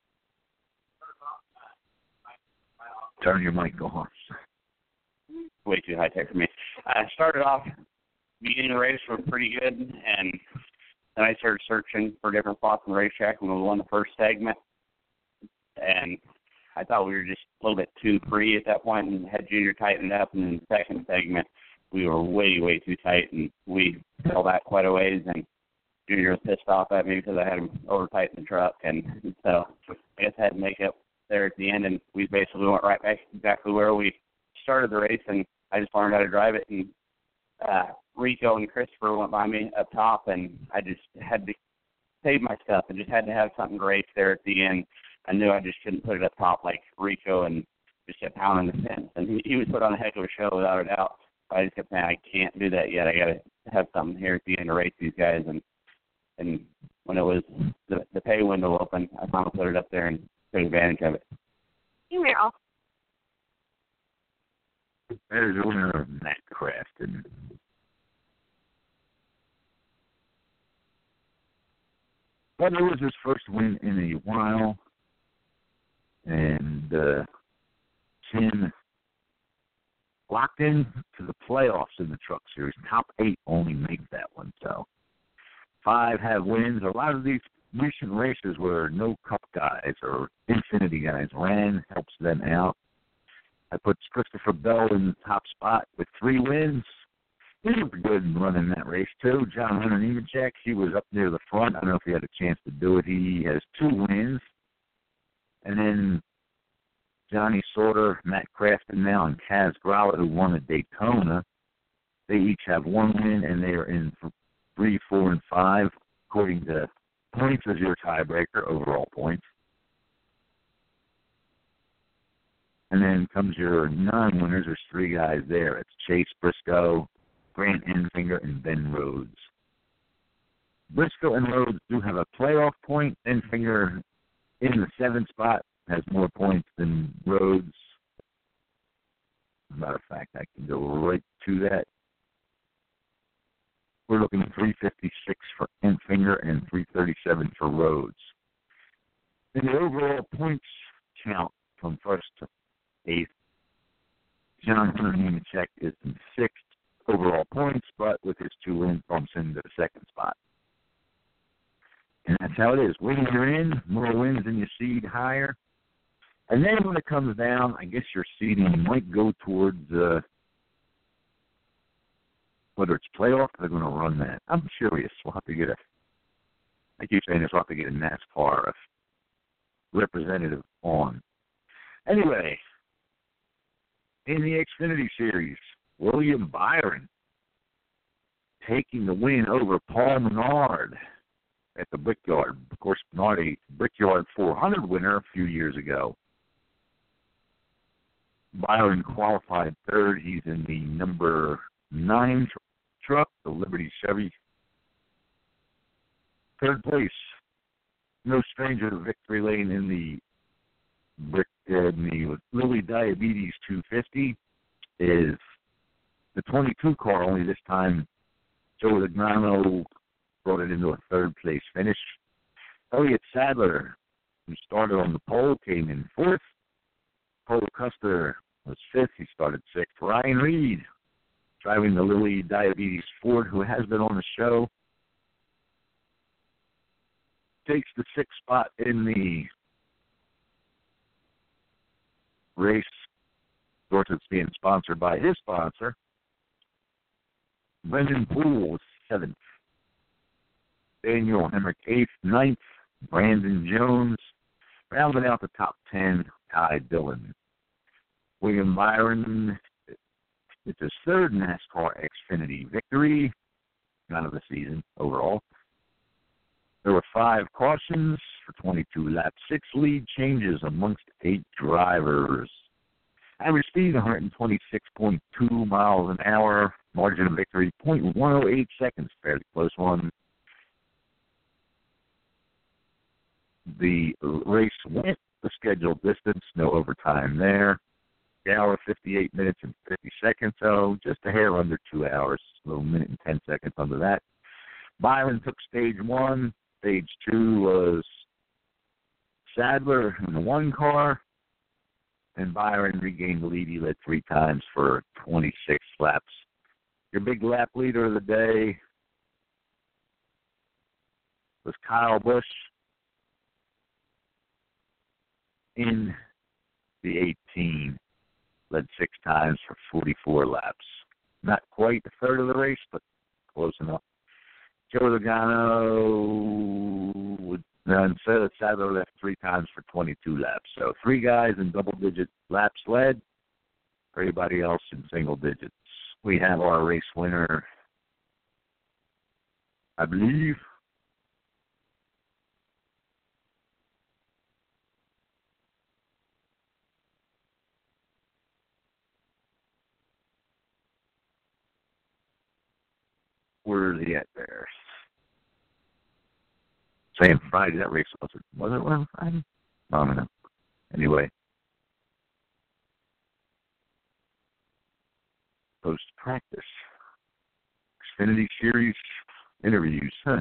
Turn your mic on. Way too high tech for me. I started off beginning of the race were pretty good, and then I started searching for different spots on the racetrack, and we won the first segment. And I thought we were just a little bit too free at that point, and had Junior tightened up. And in the second segment, we were way, way too tight, and we fell back quite a ways. And Junior was pissed off at me because I had him over tight in the truck, and so I guess I had to make up there at the end, and we basically went right back exactly where we started the race, and I just learned how to drive it, and Rico and Christopher went by me up top, and I just had to save my stuff and just had to have something great there at the end. I knew I just couldn't put it up top like Rico and just kept pounding the fence, and he was put on a heck of a show without a doubt. I just kept saying, I can't do that yet. I got to have something here at the end to race these guys, and when it was the pay window open, I finally put it up there and took advantage of it. Hey, we're all. There's the winner of Matt Crafton. Well, it was his first win in a while, and Chin locked in to the playoffs in the Truck Series. Top 8 only make that one, so 5 have wins. A lot of these recent races where no Cup guys or Infinity guys ran helps them out. I put Christopher Bell in the top spot with 3 wins. He was good in running that race, too. John Hunter Nemechek, he was up near the front. I don't know if he had a chance to do it. He has 2 wins. And then Johnny Sorter, Matt Crafton now, and Kaz Growler, who won at Daytona. They each have 1 win, and they are in 3, 4, and 5, according to points as your tiebreaker, overall points. And then comes your non-winners. There's 3 guys there. It's Chase Briscoe, Grant Enfinger, and Ben Rhodes. Briscoe and Rhodes do have a playoff point. Enfinger in the 7th spot has more points than Rhodes. As a matter of fact, I can go right to that. We're looking at 356 for Enfinger and 337 for Rhodes. In the overall points count from 1st to 8th, John Hunter Nemechek is in 6th overall points, but with his 2 wins bumps into the 2nd spot. And that's how it is. When you're in, more wins than you seed higher. And then when it comes down, I guess your seeding might go towards whether it's playoff, they're going to run that. I'm curious. We'll have to get I keep saying this, we'll have to get a NASCAR representative on. Anyway, in the Xfinity Series, William Byron taking the win over Paul Menard at the Brickyard. Of course, Menard, a Brickyard 400 winner a few years ago. Byron qualified 3rd. He's in the number 9 truck, the Liberty Chevy. 3rd place. No stranger to victory lane in the Lilly Diabetes 250 is the 22 car, only this time Joe Legrano brought it into a third-place finish. Elliott Sadler, who started on the pole, came in fourth. Cole Custer was fifth. He started sixth. Ryan Reed, driving the Lilly Diabetes Ford, who has been on the show, takes the sixth spot in the race. Of course, it's being sponsored by his sponsor. Brendan Poole was seventh. Daniel Hemrick eighth. Ninth, Brandon Jones. Rounding out the top 10, Ty Dillon. William Byron, it's his third NASCAR Xfinity victory, not of the season overall. There were 5 cautions for 22 laps, 6 lead changes amongst 8 drivers. Average speed, 126.2 miles an hour. Margin of victory, 0.108 seconds, fairly close one. The race went the scheduled distance, no overtime there. The hour, 58 minutes and 50 seconds, so just a hair under 2 hours, a little minute and 10 seconds under that. Byron took stage 1. Stage 2 was Sadler in the 1 car, and Byron regained the lead. He led 3 times for 26 laps. Your big lap leader of the day was Kyle Busch in the 18. Led 6 times for 44 laps. Not quite a third of the race, but close enough. Joe Logano instead of Sadler left 3 times for 22 laps. So 3 guys in double-digit laps led. Everybody else in single digits. We have our race winner, I believe. Where is he at there? Saying Friday, that race was it on Friday? I don't know. Anyway. Post-practice. Xfinity Series interviews, huh?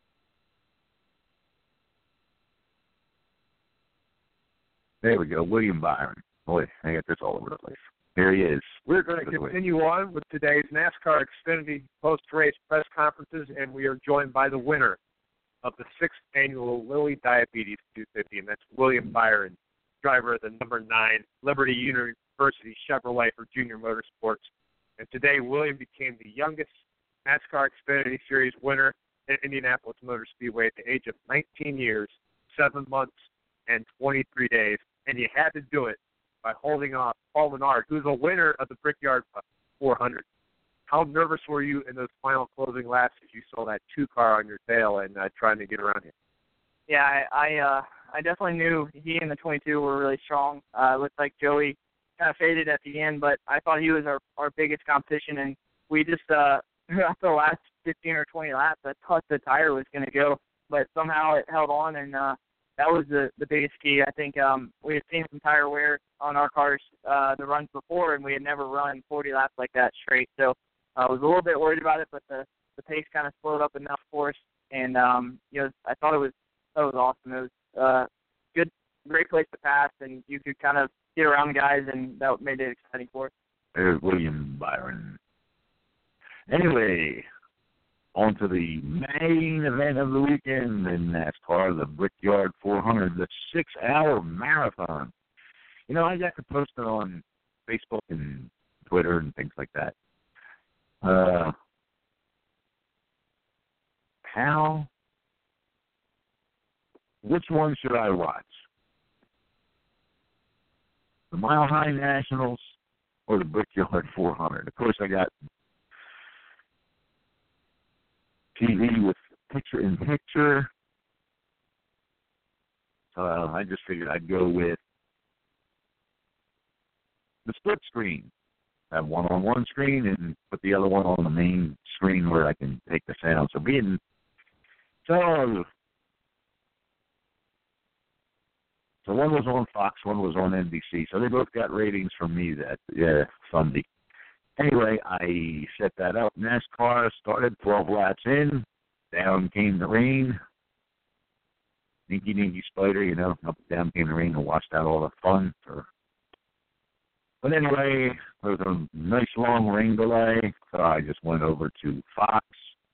There we go, William Byron. Boy, I got this all over the place. Here he is. We're going to continue on with today's NASCAR Xfinity post-race press conferences, and we are joined by the winner of the 6th annual Lilly Diabetes 250, and that's William Byron, driver of the number 9 Liberty University Chevrolet for Junior Motorsports. And today, William became the youngest NASCAR Xfinity Series winner at Indianapolis Motor Speedway at the age of 19 years, 7 months, and 23 days. And you had to do it by holding off Paul Menard, who's a winner of the Brickyard 400. How nervous were you in those final closing laps as you saw that 2-car on your tail and trying to get around him? Yeah, I definitely knew he and the 22 were really strong. Looked like Joey kind of faded at the end, but I thought he was our biggest competition, and we just after the last 15 or 20 laps, I thought the tire was going to go, but somehow it held on, and that was the biggest key. I think we had seen some tire wear on our cars the runs before, and we had never run 40 laps like that straight. So I was a little bit worried about it, but the pace kind of slowed up enough for us. And I thought it was awesome. It was great place to pass, and you could kind of get around the guys, and that made it exciting for us. There's William Byron. Anyway, on to the main event of the weekend in NASCAR, the Brickyard 400, the 6-hour marathon. You know, I got to post it on Facebook and Twitter and things like that. Which one should I watch? The Mile High Nationals or the Brickyard 400? Of course, I got TV with picture-in-picture. I just figured I'd go with the split screen. Have one on one screen and put the other one on the main screen where I can take the sound. So one was on Fox, one was on NBC. So they both got ratings from me that Sunday. Anyway, I set that up. NASCAR started 12 laps in. down came the rain. Dinky spider, up and down came the rain and washed out all the fun. But anyway, there was a nice long rain delay, so I just went over to Fox.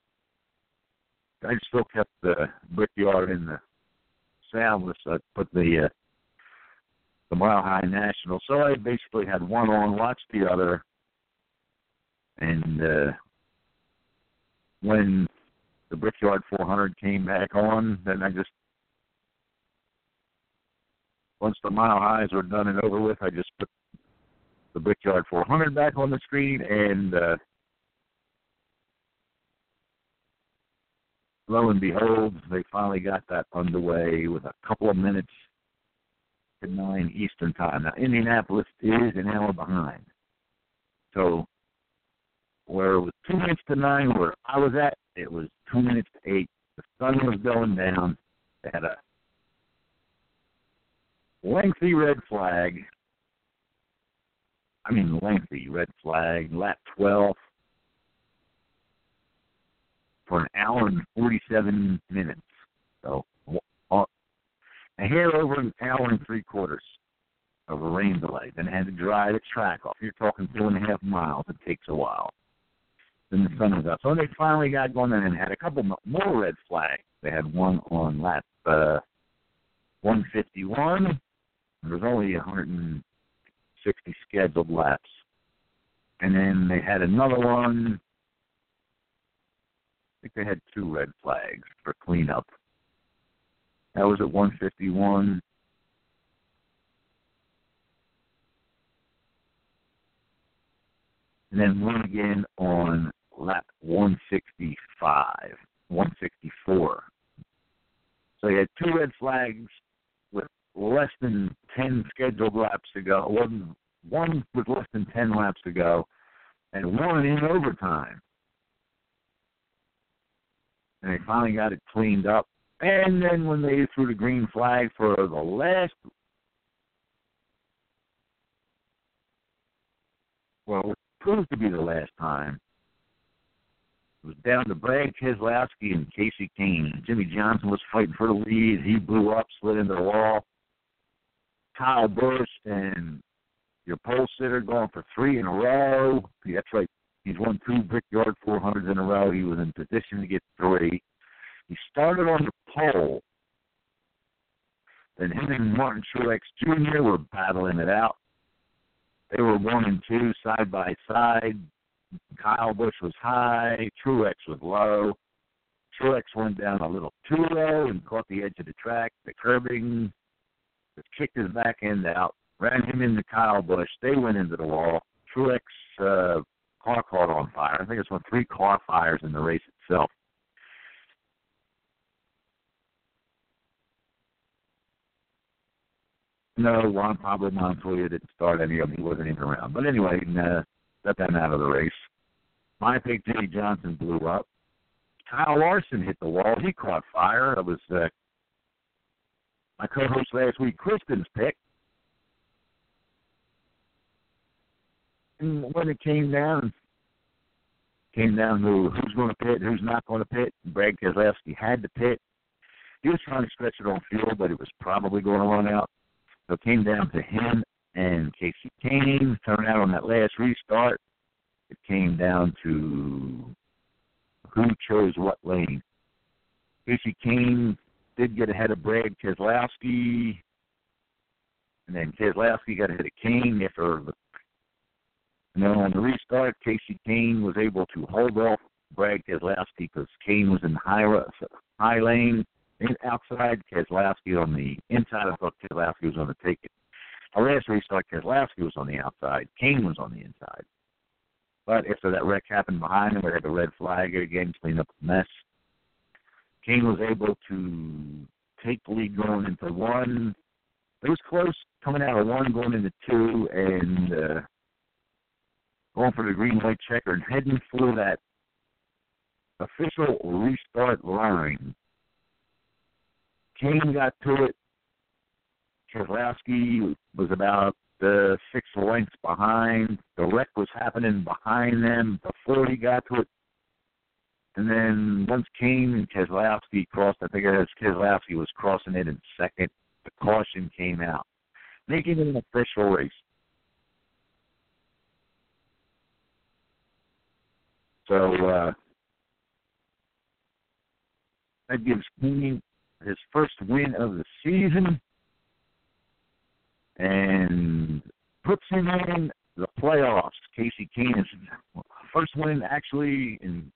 I still kept the Brickyard in the soundless. I put the Mile High National. So I basically had one on, watched the other, and when the Brickyard 400 came back on, then I just, once the Mile Highs were done and over with, I just put the Brickyard 400 back on the screen, and lo and behold, they finally got that underway with a couple of minutes to 9 Eastern Time. Now, Indianapolis is an hour behind. So, where it was 2 minutes to 9 where I was at, it was 2 minutes to 8. The sun was going down. They had a lengthy red flag. Lap 12 for an hour and 47 minutes. So, a hair over an hour and 3/4 of a rain delay. Then had to dry the track off. You're talking 2.5 miles. It takes a while. Then the sun was out. So they finally got going and had a couple more red flags. They had one on lap 151. There was only 160 scheduled laps. And then they had another one. I think they had 2 red flags for cleanup. That was at 151. And then one again on lap 164. So you had 2 red flags with less than 10 scheduled laps to go. One with less than 10 laps to go, and one in overtime. And they finally got it cleaned up. And then when they threw the green flag for the last, well, it proved to be the last time, it was down to Brad Keselowski and Kasey Kahne. Jimmy Johnson was fighting for the lead. He blew up, slid into the wall. Kyle Busch and your pole sitter going for 3 in a row. That's right. He's won 2 Brickyard 400s in a row. He was in position to get 3. He started on the pole. Then him and Martin Truex Jr. were battling it out. They were 1 and 2 side by side. Kyle Busch was high. Truex was low. Truex went down a little too low and caught the edge of the track. The curbing just kicked his back end out. Ran him into Kyle Busch. They went into the wall. Truex car caught on fire. I think it's 3 car fires in the race itself. No, Juan Pablo Montoya didn't start any of them. He wasn't even around. But anyway, got them out of the race. My pick, Jimmy Johnson, blew up. Kyle Larson hit the wall. He caught fire. It was my co-host last week, Kristen's pick. And when it came down to who's going to pit, who's not going to pit. Brad Keselowski had to pit. He was trying to stretch it on fuel, but it was probably going to run out. So it came down to him and Kasey Kahne. Turned out on that last restart, it came down to who chose what lane. Kasey Kahne did get ahead of Brad Keselowski, and then Keselowski got ahead of Kahne and then on the restart, Kasey Kahne was able to hold off Brad Keselowski because Kahne was in high lane, outside. Keselowski on the inside. I thought Keselowski was going to take it. Our last restart, Keselowski was on the outside. Kahne was on the inside. But after that wreck happened behind him, we had the red flag again, clean up the mess. Kahne was able to take the lead going into 1. It was close coming out of 1, going into 2, and going for the green white checker and heading for that official restart line. Kahne got to it. Keselowski was about 6 lengths behind. The wreck was happening behind them. Before he got to it, And then once Kane and Keselowski crossed, I think it was Keselowski was crossing it in second, the caution came out, making it an official race. So that gives Kane his first win of the season and puts him in the playoffs. Kasey Kahne's first win actually in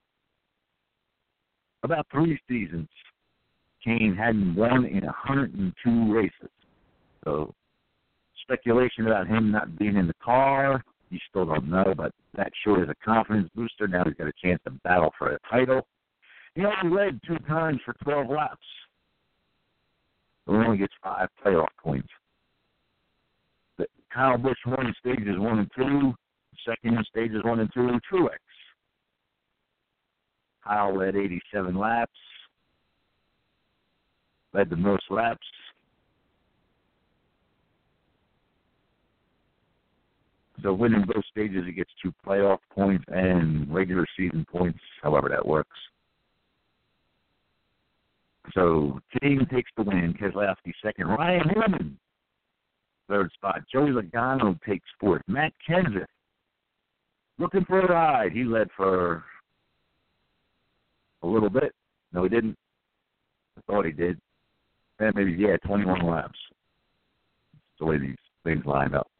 about 3 seasons. Kane hadn't won in 102 races. So speculation about him not being in the car, you still don't know, but that sure is a confidence booster. Now he's got a chance to battle for a title. He only led 2 times for 12 laps. So he only gets 5 playoff points. But Kyle Busch won in stages 1 and 2. Second in stages 1 and 2, Truex. Kyle led 87 laps. Led the most laps. So winning both stages, he gets 2 playoff points and regular season points, however that works. So King takes the win. Keselowski second. Ryan Newman, third spot. Joey Logano takes fourth. Matt Kenseth, looking for a ride. He led for a little bit. No, he didn't. I thought he did. And maybe, 21 laps. That's the way these things lined up.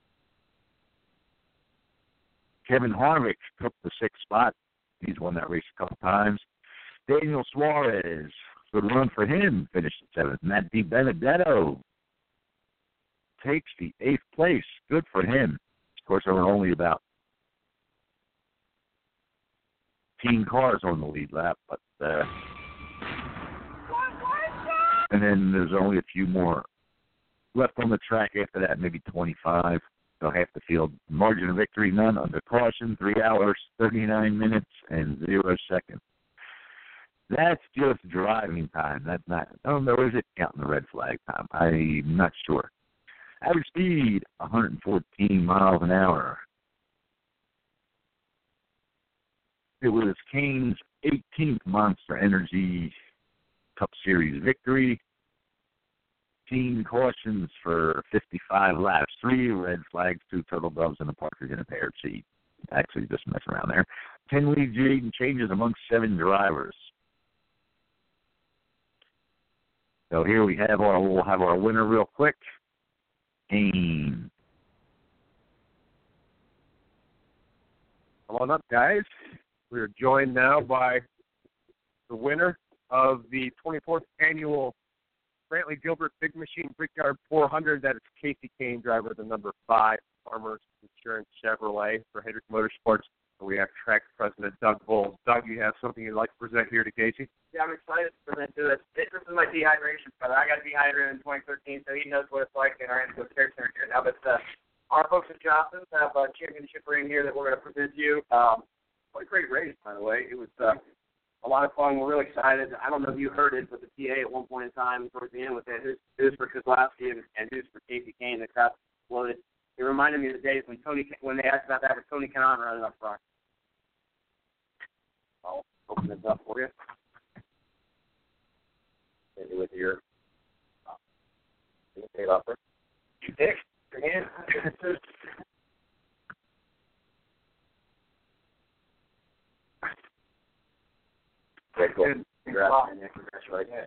Kevin Harvick took the 6th spot. He's won that race a couple times. Daniel Suarez, good run for him, finished in 7th. Matt DiBenedetto takes the 8th place. Good for him. Of course, there were only about 15 cars on the lead lap, but and then there's only a few more left on the track after that, maybe 25. So half the field. Margin of victory, none under caution, 3 hours, 39 minutes, and 0 seconds. That's just driving time. That's not, I don't know, is it counting the red flag time? I'm not sure. Average speed, 114 miles an hour. It was Kane's 18th Monster Energy Cup Series victory. 15 cautions for 55 laps, 3 red flags, 2 turtle doves, and a partridge in a pear seed. Actually, just mess around there. 10 lead changes amongst 7 drivers. So here we'll have our winner real quick. Kane. Come on up, guys. We are joined now by the winner of the 24th annual Brantley Gilbert Big Machine Brickyard 400. That is Kasey Kahne, driver of the number 5 Farmers Insurance Chevrolet for Hendrick Motorsports. We have track president Doug Bowles. Doug, you have something you'd like to present here to Kasey? Yeah, I'm excited to present to it. This is my dehydration brother. I got dehydrated in 2013, so he knows what it's like in our Indigo Care Center here now. But our folks at Johnson's have a championship ring here that we're going to present to you. What a great race, by the way. It was a lot of fun. We're really excited. I don't know if you heard it, but the PA at one point in time, towards the end, with it, who's for Keselowski and who's for Kasey Kahne. The crowd exploded. It reminded me of the days when they asked about that with Tony Kanaan running up front. I'll open this up for you. Maybe with your tape upper. You pick your hand. Very cool. Congratulations.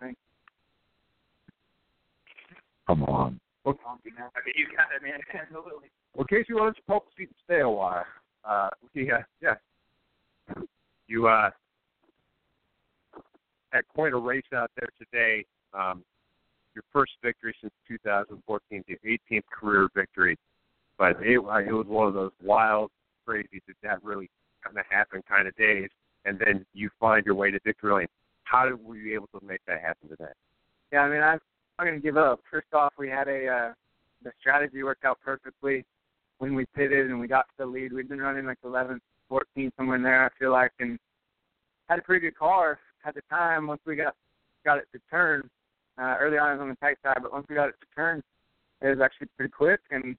Come on. Well, You got it, man. Absolutely. well, Kasey, why don't you pull up the seat and stay a while? Yeah. You had quite a race out there today. Your first victory since 2014, the 18th career victory. But it was one of those wild, crazy, that really kind of happen kind of days. And then you find your way to victory lane. How were you able to make that happen today? Yeah, I mean, I'm going to give up. First off, we had the strategy worked out perfectly when we pitted and we got to the lead. We'd been running like 11, 14, somewhere in there, I feel like, and had a pretty good car at the time. Once we got it to turn, early on it was on the tight side, but once we got it to turn, it was actually pretty quick, and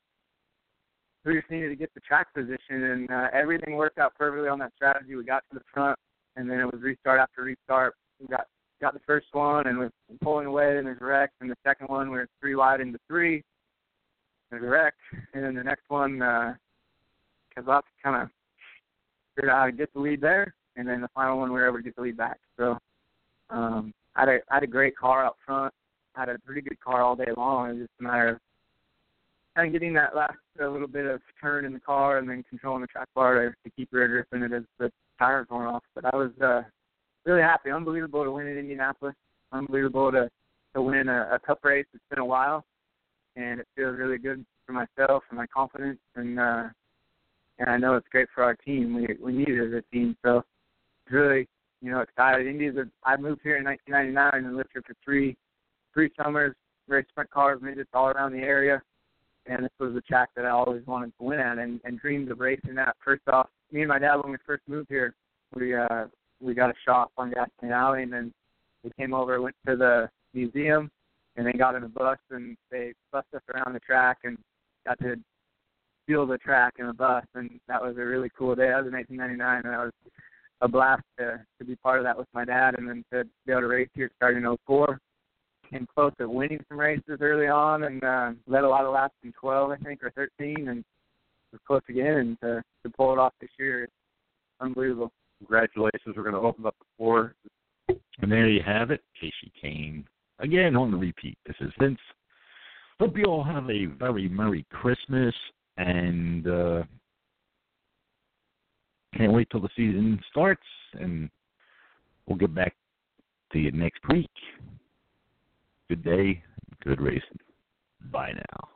we just needed to get the track position, and everything worked out perfectly on that strategy. We got to the front. and then it was restart after restart. We got the first one and was pulling away, and there's a wreck. And the second one, we were 3 wide into 3. There's a wreck. And then the next one, Keselowski kind of figured out how to get the lead there. And then the final one, we were able to get the lead back. So I had a great car up front. I had a pretty good car all day long. It was just a matter of kind of getting that last little bit of turn in the car and then controlling the track bar to keep rear gripping it as the tires went off. But I was really happy. Unbelievable to win at Indianapolis. Unbelievable to win a Cup race. It's been a while, and it feels really good for myself and my confidence. And I know it's great for our team. We need it as a team. So it's really, excited. I moved here in 1999 and lived here for three summers, raced sprint cars, made it all around the area. And this was a track that I always wanted to win at and dreamed of racing at. First off, me and my dad, when we first moved here, we got a shop on Gasoline Alley, and then we came over, went to the museum, and then got in a bus, and they bussed us around the track and got to feel the track in the bus, and that was a really cool day. That was in 1999, and that was a blast to be part of that with my dad, and then to be able to race here starting in 2004. Came close to winning some races early on, and led a lot of laps in 12, I think, or 13, and was close again. And to pull it off this year, it's unbelievable. Congratulations. We're going to open up the floor. And there you have it. Kasey Kahne, again on the repeat. This is Vince. Hope you all have a very Merry Christmas, and can't wait till the season starts, and we'll get back to you next week. Good day, good racing. Bye now.